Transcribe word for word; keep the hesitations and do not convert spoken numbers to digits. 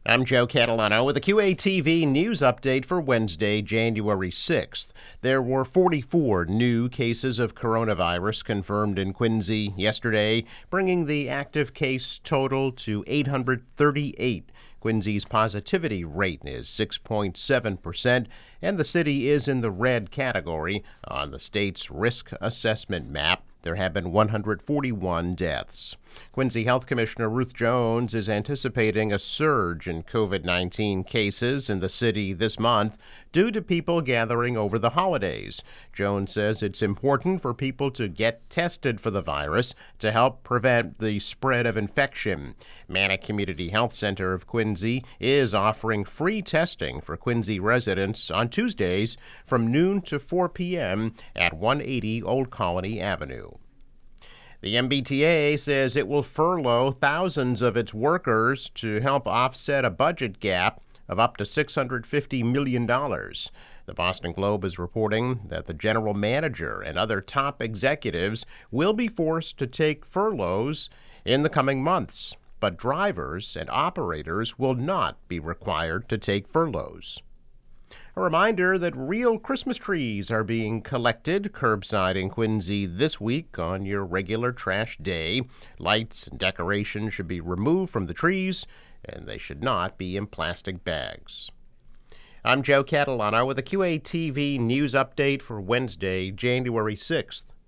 I'm Joe Catalano with a Q A T V news update for Wednesday, January sixth. There were forty-four new cases of coronavirus confirmed in Quincy yesterday, bringing the active case total to eight hundred thirty-eight. Quincy's positivity rate is six point seven percent, and the city is in the red category on the state's risk assessment map. There have been one hundred forty-one deaths. Quincy Health Commissioner Ruth Jones is anticipating a surge in COVID nineteen cases in the city this month due to people gathering over the holidays. Jones says it's important for people to get tested for the virus to help prevent the spread of infection. Manic Community Health Center of Quincy is offering free testing for Quincy residents on Tuesdays from noon to four p.m. at one eighty Old Colony Avenue. The M B T A says it will furlough thousands of its workers to help offset a budget gap of up to six hundred fifty million dollars. The Boston Globe is reporting that the general manager and other top executives will be forced to take furloughs in the coming months, but drivers and operators will not be required to take furloughs. A reminder that real Christmas trees are being collected curbside in Quincy this week on your regular trash day. Lights and decorations should be removed from the trees, and they should not be in plastic bags. I'm Joe Catalano with a Q A T V news update for Wednesday, January sixth.